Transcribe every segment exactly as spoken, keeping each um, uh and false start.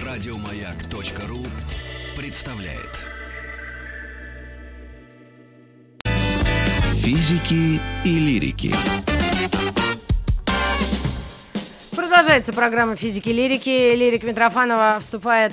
Радиомаяк.ру представляет Физики и лирики. Продолжается программа «Физики и лирики». Лирик Митрофанова вступает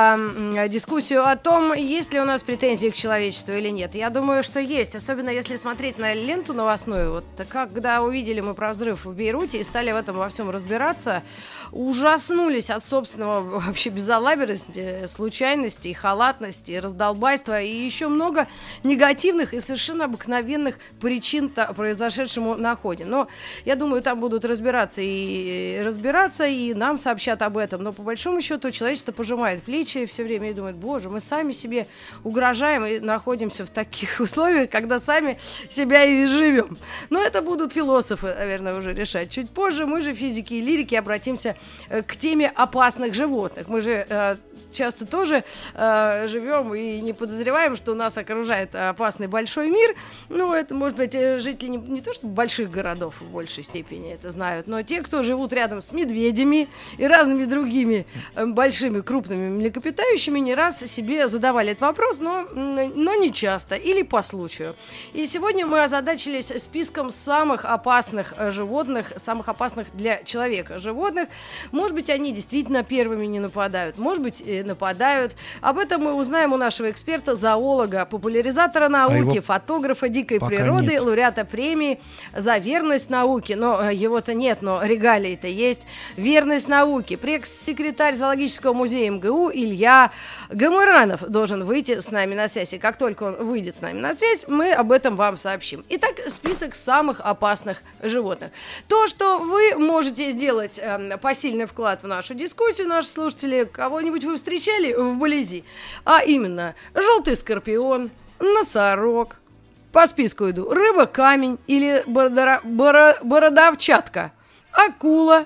в дискуссию о том, есть ли у нас претензии к человечеству или нет. Я думаю, что есть, особенно если смотреть на ленту новостную. Вот когда увидели мы про взрыв в Бейруте и стали в этом во всем разбираться, ужаснулись от собственного вообще безалаберности, случайности, халатности, раздолбайства и еще много негативных и совершенно обыкновенных причин произошедшему находим. Но я думаю, там будут разбираться и разбираться, и нам сообщат об этом. Но по большому счету человечество пожимает плечи все время и думает: боже, мы сами себе угрожаем и находимся в таких условиях, когда сами себя и живем. Но это будут философы, наверное, уже решать чуть позже. Мы же, физики и лирики, обратимся к теме опасных животных. Мы же э, часто тоже э, живем и не подозреваем, что нас окружает опасный большой мир. Ну, это, может быть, жители не, не то что больших городов в большей степени это знают, но те, кто живут рядом с медведями и разными другими э, большими крупными млекопитающими, не раз себе задавали этот вопрос, но, но не часто или по случаю. И сегодня мы озадачились списком самых опасных животных, самых опасных для человека животных. Может быть, они действительно первыми не нападают, может быть, нападают. Об этом мы узнаем у нашего эксперта, зоолога, популяризатора науки, а фотографа дикой природы, нет. Лауреата премии за верность науке. Но его-то нет, но регалии-то есть. Верность науке. Пресс-секретарь зоологического музея эм гэ у Илья Гамыранов должен выйти с нами на связь. И как только он выйдет с нами на связь, мы об этом вам сообщим. Итак, список самых опасных животных. То, что вы можете сделать э, посильный вклад в нашу дискуссию, наши слушатели, кого-нибудь вы встречали вблизи? А именно, желтый скорпион, носорог, по списку иду, рыба-камень или бородора, боро, бородавчатка, акула,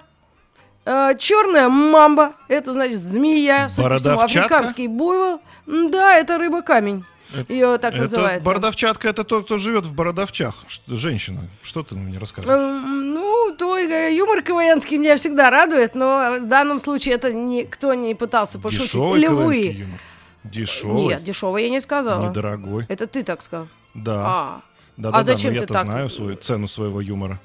э, черная мамба, это значит змея, африканский буйвол, да, это рыба-камень. Ее так это называется. Бородавчатка — это тот, кто живет в Бородавчах. Что, женщина. Что ты мне рассказываешь? Э, ну, твой юмор КВНский меня всегда радует, но в данном случае это никто не пытался пошутить. Дешевый Или КВНский вы? юмор. Дешевый. Нет, дешевый я не сказала. Недорогой. Это ты так сказал. Да. А, да, а да, зачем да, ты я-то так? знаю свою цену своего юмора.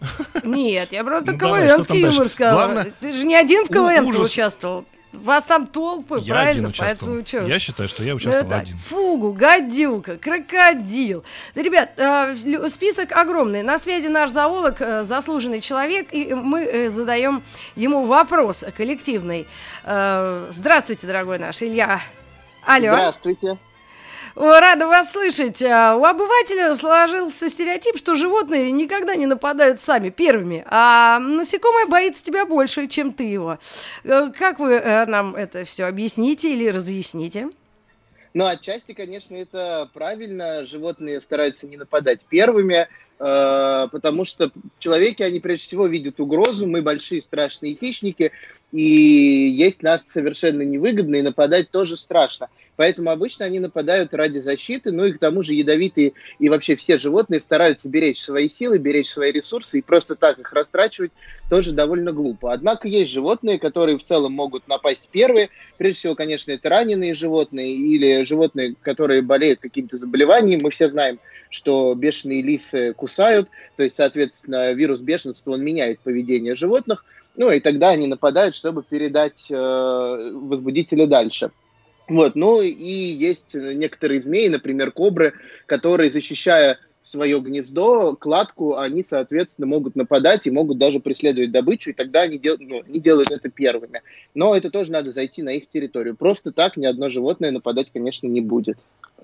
Нет, я просто Ну, давай, что там КВНский юмор дальше? сказала. Главное, Ты же не один в у- КВН ужас. участвовал. Вас там толпы, Я правильно? один участвовал. Поэтому чё? Я считаю, что я Ну, участвовал так, один. фугу, гадюка, крокодил. Да, ребят, э, лю- список огромный. На связи наш зоолог, э, заслуженный человек, и мы э, задаем ему вопрос коллективный. Э, здравствуйте, дорогой наш Илья. Алло. Здравствуйте. О, рада вас слышать. А, У обывателя сложился стереотип, что животные никогда не нападают сами, первыми, а насекомое боится тебя больше, чем ты его. Э, Как вы э, нам это все объясните или разъясните? Ну, отчасти, конечно, это правильно. Животные стараются не нападать первыми, э, потому что в человеке они прежде всего видят угрозу. Мы большие страшные хищники, и есть нас совершенно невыгодно, и нападать тоже страшно. Поэтому обычно они нападают ради защиты, ну и к тому же ядовитые и вообще все животные стараются беречь свои силы, беречь свои ресурсы, и просто так их растрачивать тоже довольно глупо. Однако есть животные, которые в целом могут напасть первые. Прежде всего, конечно, это раненые животные или животные, которые болеют каким-то заболеванием. Мы все знаем, что бешеные лисы кусают, то есть, соответственно, вирус бешенства, он меняет поведение животных, ну и тогда они нападают, чтобы передать э, возбудителя дальше. Вот, ну и есть некоторые змеи, например, кобры, которые, защищая свое гнездо, кладку, они, соответственно, могут нападать и могут даже преследовать добычу, и тогда они, дел, ну, они делают это первыми. Но это тоже надо зайти на их территорию. Просто так ни одно животное нападать, конечно, не будет.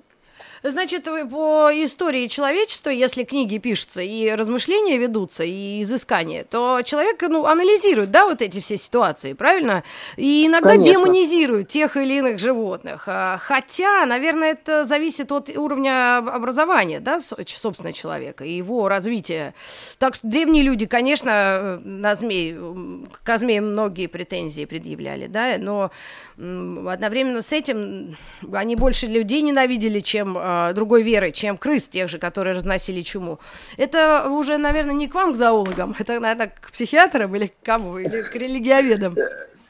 Значит, вы по истории человечества, если книги пишутся, и размышления ведутся, и изыскания, то человек, ну, анализирует, да, вот эти все ситуации, правильно? И иногда Конечно. демонизирует тех или иных животных. Хотя, наверное, это зависит от уровня образования, да, собственно, человека, и его развития. Так что древние люди, конечно, на змей, к змеям многие претензии предъявляли, да, но одновременно с этим они больше людей ненавидели, чем э, другой веры, чем крыс, тех же, которые разносили чуму. Это уже, наверное, не к вам, к зоологам, это, наверное, к психиатрам или к кому, или к религиоведам.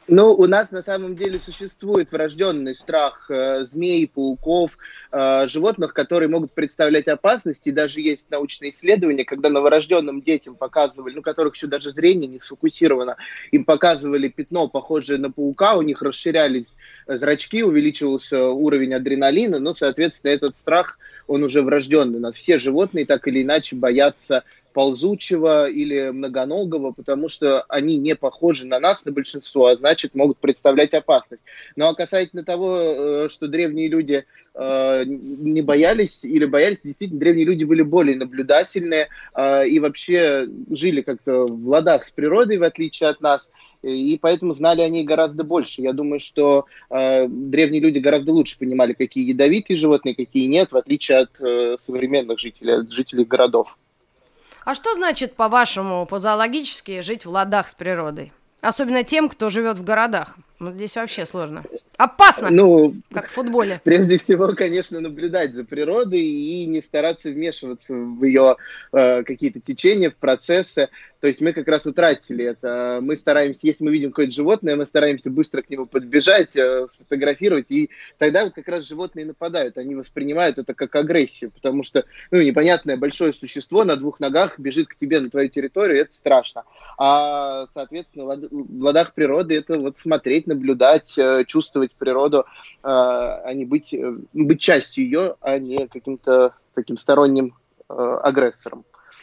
Ну, у нас на самом деле существует врожденный страх э, змей, пауков, э, животных, которые могут представлять опасность. И даже есть научные исследования, когда новорожденным детям показывали, ну, которых еще даже зрение не сфокусировано, им показывали пятно, похожее на паука, у них расширялись зрачки, увеличивался уровень адреналина, ну, соответственно, этот страх, он уже врожденный. У нас все животные так или иначе боятся ползучего или многоногого, потому что они не похожи на нас, на большинство, а значит, могут представлять опасность. Ну а касательно того, что древние люди э, не боялись или боялись, действительно, древние люди были более наблюдательные э, и вообще жили как-то в ладах с природой, в отличие от нас, и поэтому знали они гораздо больше. Я думаю, что э, древние люди гораздо лучше понимали, какие ядовитые животные, какие нет, в отличие от э, современных жителей, от жителей городов. А что значит, по-вашему, по-зоологически жить в ладах с природой? Особенно тем, кто живет в городах. Вот здесь вообще сложно. Опасно, ну, как в футболе. Прежде всего, конечно, наблюдать за природой и не стараться вмешиваться в ее э, какие-то течения, в процессы. То есть мы как раз утратили это. Мы стараемся, если мы видим какое-то животное, мы стараемся быстро к нему подбежать, э, сфотографировать, и тогда вот как раз животные нападают. Они воспринимают это как агрессию, потому что, ну, непонятное большое существо на двух ногах бежит к тебе на твою территорию, это страшно. А, соответственно, в ладах природы это вот смотреть, наблюдать, э, чувствовать природу, э, а не быть, э, быть частью ее, а не каким-то таким сторонним э, агрессором.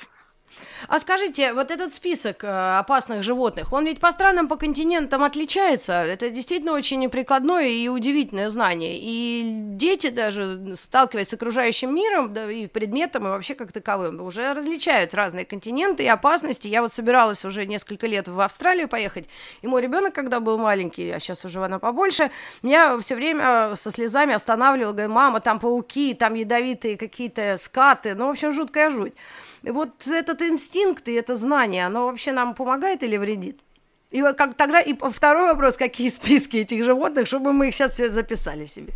А скажите, вот этот список э, опасных животных, он ведь по странам, по континентам отличается. Это действительно очень неприкладное и удивительное знание. И дети даже, сталкиваясь с окружающим миром, да, и предметом, и вообще как таковым, уже различают разные континенты и опасности. Я вот собиралась уже несколько лет в Австралию поехать, и мой ребенок, когда был маленький, а сейчас уже она побольше, меня все время со слезами останавливал, говорит: мама, там пауки, там ядовитые какие-то скаты, ну, в общем, жуткая жуть. И вот этот инстинкт и это знание, оно вообще нам помогает или вредит? И как, тогда и второй вопрос: какие списки этих животных, чтобы мы их сейчас все записали себе?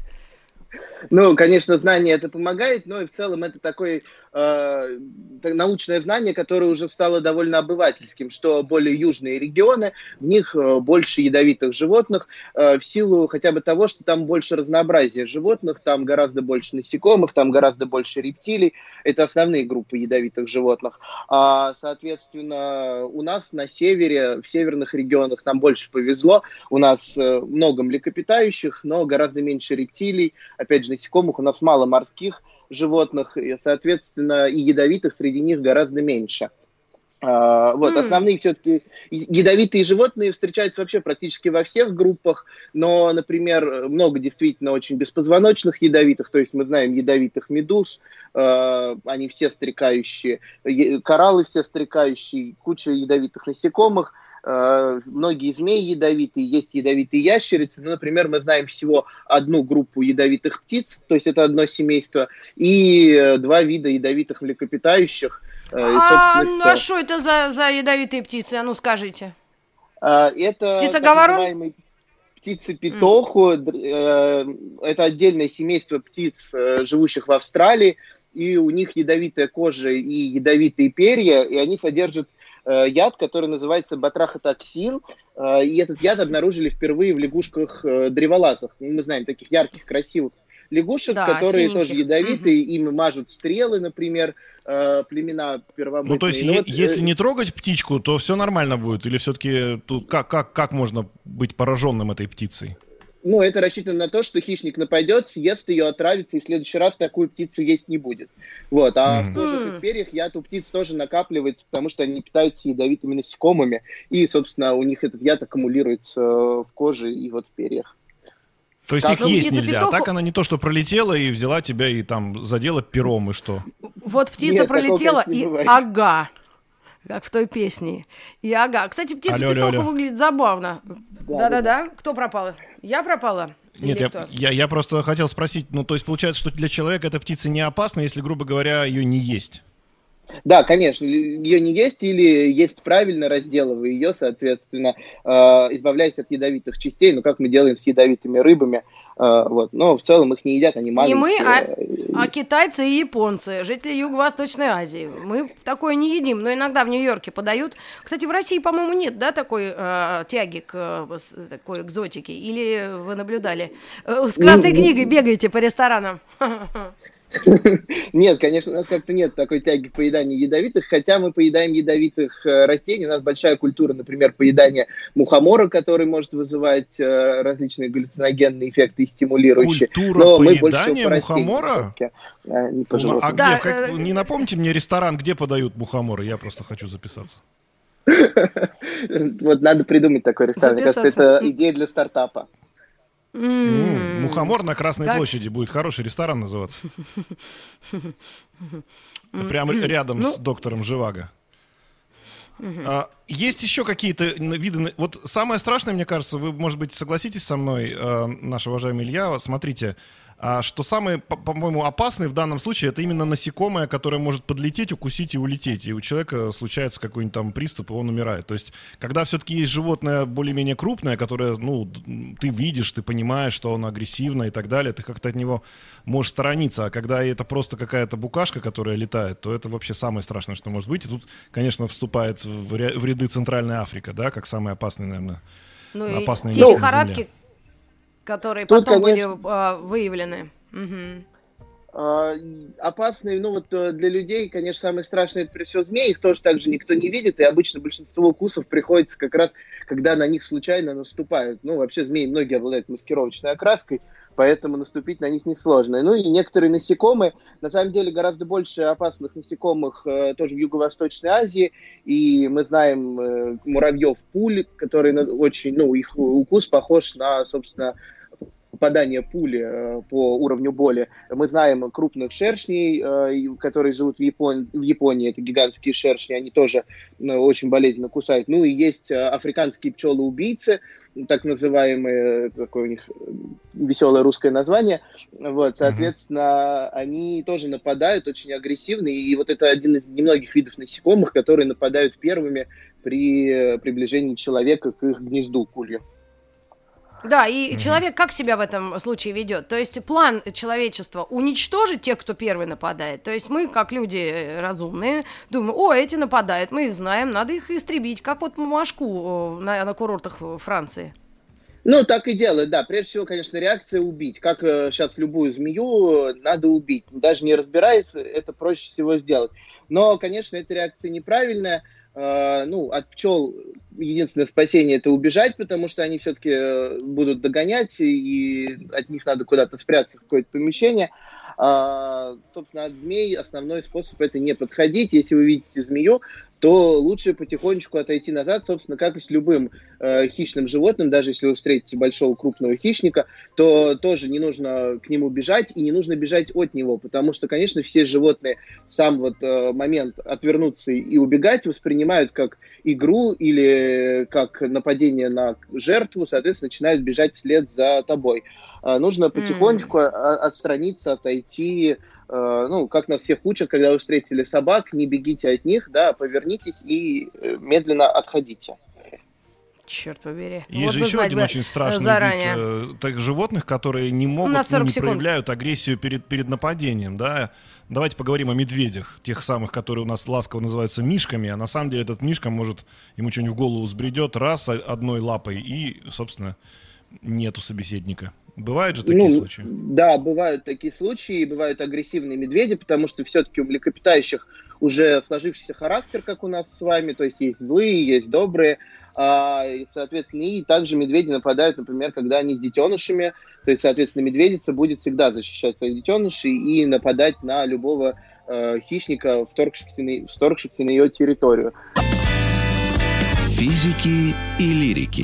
Ну, конечно, знание это помогает, но и в целом это такое э, научное знание, которое уже стало довольно обывательским, что более южные регионы, в них э, больше ядовитых животных, э, в силу хотя бы того, что там больше разнообразия животных, там гораздо больше насекомых, там гораздо больше рептилий, это основные группы ядовитых животных. А, соответственно, у нас на севере, в северных регионах нам больше повезло, у нас э, много млекопитающих, но гораздо меньше рептилий. Опять же, насекомых у нас мало морских животных, и, соответственно, и ядовитых среди них гораздо меньше. А, вот, mm. Основные все-таки ядовитые животные встречаются вообще практически во всех группах, но, например, много действительно очень беспозвоночных ядовитых, то есть мы знаем ядовитых медуз, э, они все стрекающие, кораллы все стрекающие, куча ядовитых насекомых. Uh, многие змеи ядовитые, есть ядовитые ящерицы. Ну, например, мы знаем всего одну группу ядовитых птиц, то есть это одно семейство, и uh, два вида ядовитых млекопитающих. Uh, а ну, а что это за, за ядовитые птицы? А ну, скажите. Uh, это так называемые птицы-питоху. Mm. Uh, это отдельное семейство птиц, uh, живущих в Австралии, и у них ядовитая кожа и ядовитые перья, и они содержат яд, который называется батрахотоксин, и этот яд обнаружили впервые в лягушках-древолазах. Мы знаем таких ярких, красивых лягушек, да, которые синеньких. Тоже ядовитые, угу. Им мажут стрелы, например, племена первобытные. Ну, то есть, ну, е- вот, если не трогать птичку, то все нормально будет? Или все-таки тут как, как, как можно быть пораженным этой птицей? Ну, это рассчитано на то, что хищник нападет, съест ее, отравится, и в следующий раз такую птицу есть не будет. Вот. А mm-hmm. в кожах и в перьях яд у птиц тоже накапливается, потому что они питаются ядовитыми насекомыми, и, собственно, у них этот яд аккумулируется в коже и вот в перьях. То есть как? Их есть нельзя, а так она не то, что пролетела и взяла тебя и там задела пером, и что? Вот птица Нет, пролетела и ага. Как в той песне. И ага. Кстати, птица-питоха выглядит забавно. Да-да-да. Кто пропал? Я пропала? Нет, я, я, я просто хотел спросить, ну, то есть получается, что для человека эта птица не опасна, если, грубо говоря, ее не есть? Да, конечно, ее не есть или есть правильно, разделывая ее, соответственно, э, избавляясь от ядовитых частей, ну, как мы делаем с ядовитыми рыбами, Вот. Но в целом их не едят, они маленькие. Не мы, а, а китайцы и японцы, жители Юго-Восточной Азии. Мы такое не едим, но иногда в Нью-Йорке подают. Кстати, в России, по-моему, нет, да, такой э, тяги к э, такой экзотике? Или вы наблюдали? С красной книгой бегаете по ресторанам? Нет, конечно, у нас как-то нет такой тяги к поеданию ядовитых, хотя мы поедаем ядовитых растений. У нас большая культура, например, поедания мухомора, который может вызывать различные галлюциногенные эффекты и стимулирующие. Культура Но мы поедания больше по мухомора? А, не, по ну, а да, где? Как, не напомните мне ресторан, где подают мухоморы? Я просто хочу записаться. Вот надо придумать такой ресторан. Мне кажется, это идея для стартапа. Mm. Мухомор на Красной как? площади будет хороший ресторан называться. Прямо рядом ну... с доктором Живаго. А, есть еще какие-то виды... Вот самое страшное, мне кажется, вы, может быть, согласитесь со мной, наш уважаемый Илья, смотрите, что самое, по-моему, опасное в данном случае, это именно насекомое, которое может подлететь, укусить и улететь. И у человека случается какой-нибудь там приступ, и он умирает. То есть, когда все-таки есть животное более-менее крупное, которое, ну, ты видишь, ты понимаешь, что оно агрессивно и так далее, ты как-то от него можешь сторониться. А когда это просто какая-то букашка, которая летает, то это вообще самое страшное, что может быть. И тут, конечно, вступает в ряды Центральная Африка, да, как самый опасный, наверное, ну, опасный те лихорадки, которые Тут, потом конечно, были а, выявлены. Угу. А, опасные, ну вот для людей, конечно, самое страшное это прежде всего змеи, их тоже так же никто не видит, и обычно большинство укусов приходится как раз, когда на них случайно наступают. Ну, вообще змеи многие обладают маскировочной окраской, поэтому наступить на них несложно. Ну и некоторые насекомые, на самом деле гораздо больше опасных насекомых э, тоже в Юго-Восточной Азии, и мы знаем э, муравьев-пуль, которые очень, ну, их укус похож на, собственно, попадание пули э, по уровню боли. Мы знаем крупных шершней, э, которые живут в, Япон... в Японии, это гигантские шершни, они тоже э, очень болезненно кусают. Ну и есть э, африканские пчелы-убийцы, так называемые, такое у них веселое русское название. Вот, соответственно, mm-hmm. они тоже нападают очень агрессивно, и вот это один из немногих видов насекомых, которые нападают первыми при приближении человека к их гнезду, к улью. Да, и mm-hmm. человек как себя в этом случае ведет? То есть план человечества уничтожить тех, кто первый нападает. То есть мы, как люди разумные, думаем, о, эти нападают, мы их знаем, надо их истребить, как вот мошку на, на курортах Франции. Ну, так и делают, да. Прежде всего, конечно, реакция убить. Как э, сейчас любую змею надо убить. Даже не разбираясь, это проще всего сделать. Но, конечно, эта реакция неправильная. Э, ну, от пчел единственное спасение – это убежать, потому что они все-таки будут догонять, и от них надо куда-то спрятаться в какое-то помещение. А, собственно, от змей основной способ – это не подходить. Если вы видите змею, то лучше потихонечку отойти назад, собственно, как и с любым э, хищным животным. Даже если вы встретите большого крупного хищника, то тоже не нужно к нему бежать и не нужно бежать от него, потому что, конечно, все животные сам вот э, момент отвернуться и убегать воспринимают как игру или как нападение на жертву, соответственно, начинают бежать вслед за тобой. Э, нужно потихонечку mm. отстраниться, отойти. Ну, как нас всех учат, когда вы встретили собак, не бегите от них, да, повернитесь и медленно отходите. Черт побери. Есть вот же еще один очень страшный заранее. вид э, так, животных, которые не могут, ну, не секунд. проявляют агрессию перед, перед нападением, да. Давайте поговорим о медведях, тех самых, которые у нас ласково называются мишками, а на самом деле этот мишка может, ему что-нибудь в голову взбредет, раз, одной лапой, и, собственно, нету собеседника. Бывают же такие ну, случаи? Да, бывают такие случаи, бывают агрессивные медведи, потому что все-таки у млекопитающих уже сложившийся характер, как у нас с вами, то есть есть злые, есть добрые, а, и, соответственно, и также медведи нападают, например, когда они с детенышами, то есть, соответственно, медведица будет всегда защищать своих детенышей и нападать на любого э, хищника, вторгшихся на, вторгшихся на ее территорию. Физики и лирики.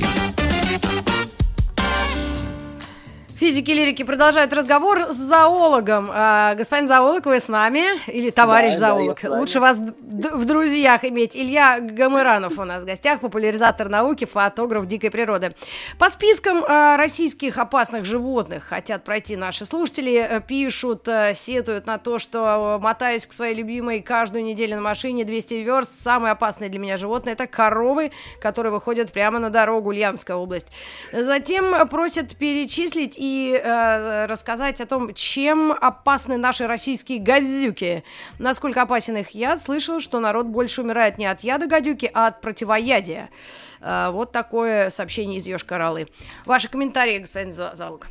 Физики и лирики продолжают разговор с зоологом. А, господин зоолог, вы с нами? Или товарищ да, зоолог? Да, лучше вас в друзьях иметь. Илья Гамыранов у нас в гостях, популяризатор науки, фотограф дикой природы. По спискам а, российских опасных животных хотят пройти наши слушатели. Пишут, сетуют на то, что, мотаясь к своей любимой каждую неделю на машине двести верст, самое опасное для меня животное – это коровы, которые выходят прямо на дорогу, Ульяновская область. Затем просят перечислить и э, рассказать о том, чем опасны наши российские гадюки. Насколько опасен их яд. Слышал, что народ больше умирает не от яда гадюки, а от противоядия. Э, вот такое сообщение из Йошкар-Олы. Ваши комментарии, господин Залог.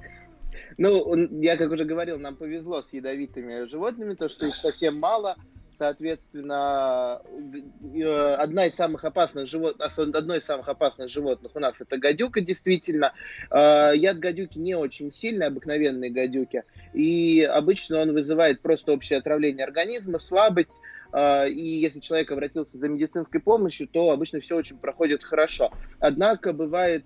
Ну, я, как уже говорил, нам повезло с ядовитыми животными, то, что их совсем мало. Соответственно, одна из самых опасных живот... одно из самых опасных животных у нас это гадюка, действительно. Яд гадюки не очень сильный, обыкновенные гадюки. И обычно он вызывает просто общее отравление организма, слабость. И если человек обратился за медицинской помощью, то обычно все очень проходит хорошо. Однако бывает,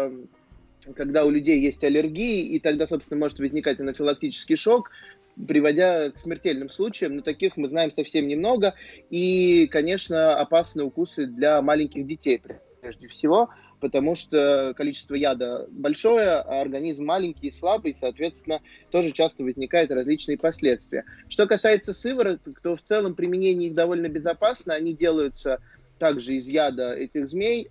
когда у людей есть аллергии, и тогда, собственно, может возникать анафилактический шок, приводя к смертельным случаям, но таких мы знаем совсем немного. И, конечно, опасны укусы для маленьких детей, прежде всего, потому что количество яда большое, а организм маленький и слабый, соответственно, тоже часто возникают различные последствия. Что касается сывороток, то в целом применение их довольно безопасно, они делаются также из яда этих змей,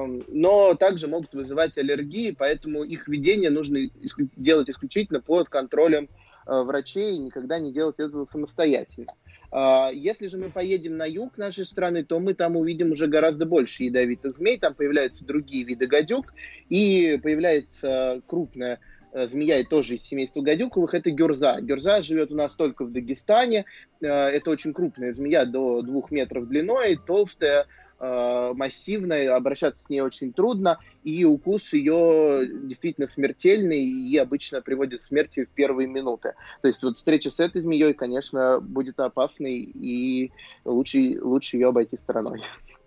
но также могут вызывать аллергии, поэтому их введение нужно делать исключительно под контролем врачей и никогда не делать этого самостоятельно. Если же мы поедем на юг нашей страны, то мы там увидим уже гораздо больше ядовитых змей, там появляются другие виды гадюк, и появляется крупная змея, и тоже из семейства гадюковых, это гюрза. Гюрза живет у нас только в Дагестане, это очень крупная змея, до двух метров длиной, толстая, массивная, обращаться с ней очень трудно, и укус ее действительно смертельный и обычно приводит к смерти в первые минуты. То есть вот встреча с этой змеей, конечно, будет опасной, и лучше, лучше ее обойти стороной.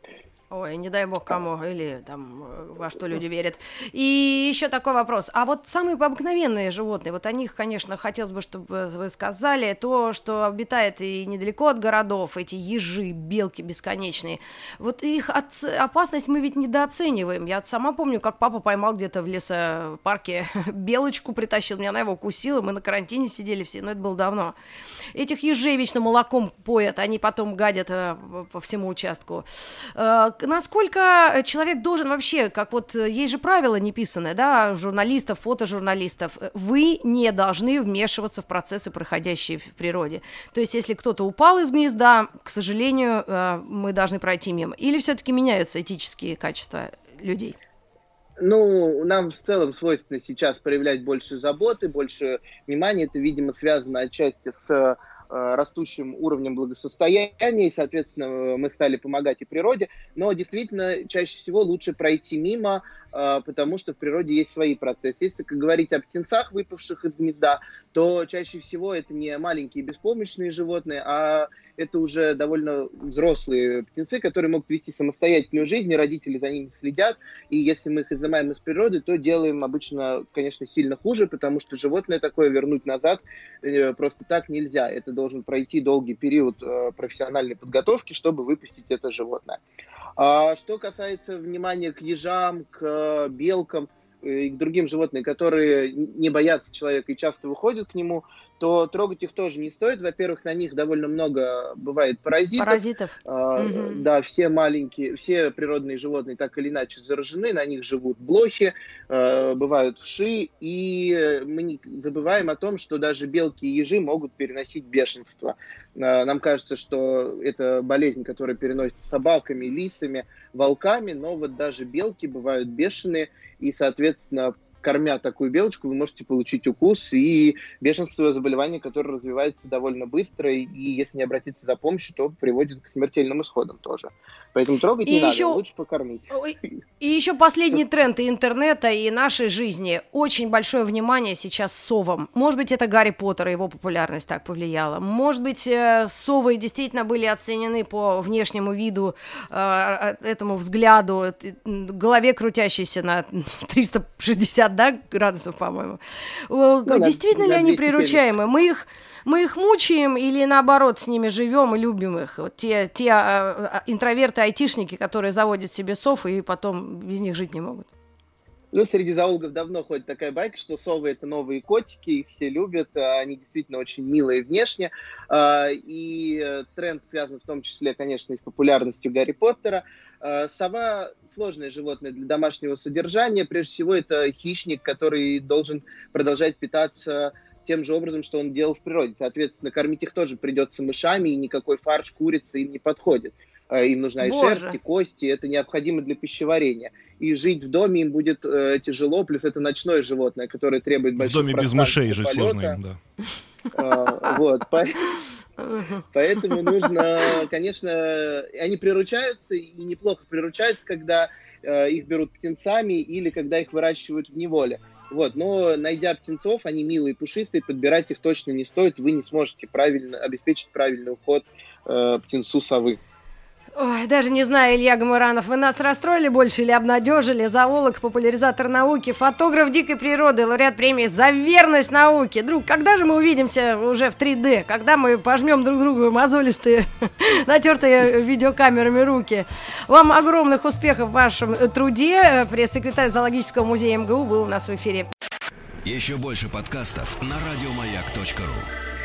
Ой, не дай бог кому, или там во что люди верят. И еще такой вопрос. А вот самые обыкновенные животные, вот о них, конечно, хотелось бы, чтобы вы сказали, то, что обитает и недалеко от городов, эти ежи, белки бесконечные, вот их от... опасность мы ведь недооцениваем. Я сама помню, как папа поймал где-то в лесопарке белочку, притащил, меня она его укусила, мы на карантине сидели все, но это было давно. Этих ежей вечно молоком поят, они потом гадят по всему участку. Насколько человек должен вообще, как вот есть же правило неписанное, да, журналистов, фотожурналистов, вы не должны вмешиваться в процессы, происходящие в природе. То есть, если кто-то упал из гнезда, к сожалению, мы должны пройти мимо. Или все-таки меняются этические качества людей? Ну, нам в целом свойственно сейчас проявлять больше заботы, больше внимания. Это, видимо, связано отчасти с растущим уровнем благосостояния, и, соответственно, мы стали помогать и природе, но действительно чаще всего лучше пройти мимо, потому что в природе есть свои процессы. Если говорить о птенцах, выпавших из гнезда, то чаще всего это не маленькие беспомощные животные, а это уже довольно взрослые птенцы, которые могут вести самостоятельную жизнь, и родители за ними следят, и если мы их изымаем из природы, то делаем обычно, конечно, сильно хуже, потому что животное такое вернуть назад просто так нельзя. Это должен пройти долгий период профессиональной подготовки, чтобы выпустить это животное. А что касается внимания к ежам, к белкам и к другим животным, которые не боятся человека и часто выходят к нему, то трогать их тоже не стоит. Во-первых, на них довольно много бывает паразитов. Паразитов. А, угу. Да, все маленькие, все природные животные так или иначе заражены, на них живут блохи, э, бывают вши, и мы не забываем о том, что даже белки и ежи могут переносить бешенство. Э, нам кажется, что это болезнь, которая переносится собаками, лисами, волками, но вот даже белки бывают бешеные, и, соответственно, кормя такую белочку, вы можете получить укус и бешенство — заболевание, которое развивается довольно быстро, и если не обратиться за помощью, то приводит к смертельным исходам тоже. Поэтому трогать и не еще... надо, лучше покормить. И еще последний Сейчас... тренд и интернета, и нашей жизни. Очень большое внимание сейчас совам. Может быть, это Гарри Поттер и его популярность так повлияла. Может быть, совы действительно были оценены по внешнему виду, этому взгляду, голове крутящейся на триста шестьдесят да, градусов, по-моему. Ну, действительно да, ли они приручаемы? Мы их, мы их мучаем или, наоборот, с ними живем и любим их? Вот те, те а, интроверты, айтишники, которые заводят себе сов и потом без них жить не могут. Ну, среди зоологов давно ходит такая байка, что совы — это новые котики, их все любят, они действительно очень милые внешне, и тренд связан в том числе, конечно, и с популярностью Гарри Поттера. Сова сложное животное для домашнего содержания. Прежде всего, это хищник, который должен продолжать питаться тем же образом, что он делал в природе. Соответственно, кормить их тоже придется мышами, и никакой фарш курицы им не подходит. Им нужна и Боже. шерсть, и кости, это необходимо для пищеварения. И жить в доме им будет э, тяжело, плюс это ночное животное, которое требует большого пространства. В доме без мышей жить сложно им, да. А, вот, поэтому нужно, конечно, они приручаются, и неплохо приручаются, когда э, их берут птенцами или когда их выращивают в неволе. Вот, но найдя птенцов, они милые, пушистые, подбирать их точно не стоит, вы не сможете правильно обеспечить правильный уход э, птенцу совы. Ой, даже не знаю, Илья Гамуранов, вы нас расстроили больше или обнадежили? Зоолог, популяризатор науки, фотограф дикой природы, лауреат премии за верность науке. Друг, когда же мы увидимся уже в три дэ? Когда мы пожмем друг другу мозолистые, натертые видеокамерами руки? Вам огромных успехов в вашем труде. Пресс-секретарь зоологического музея эм гэ у был у нас в эфире. Еще больше подкастов на радиомаяк точка ру.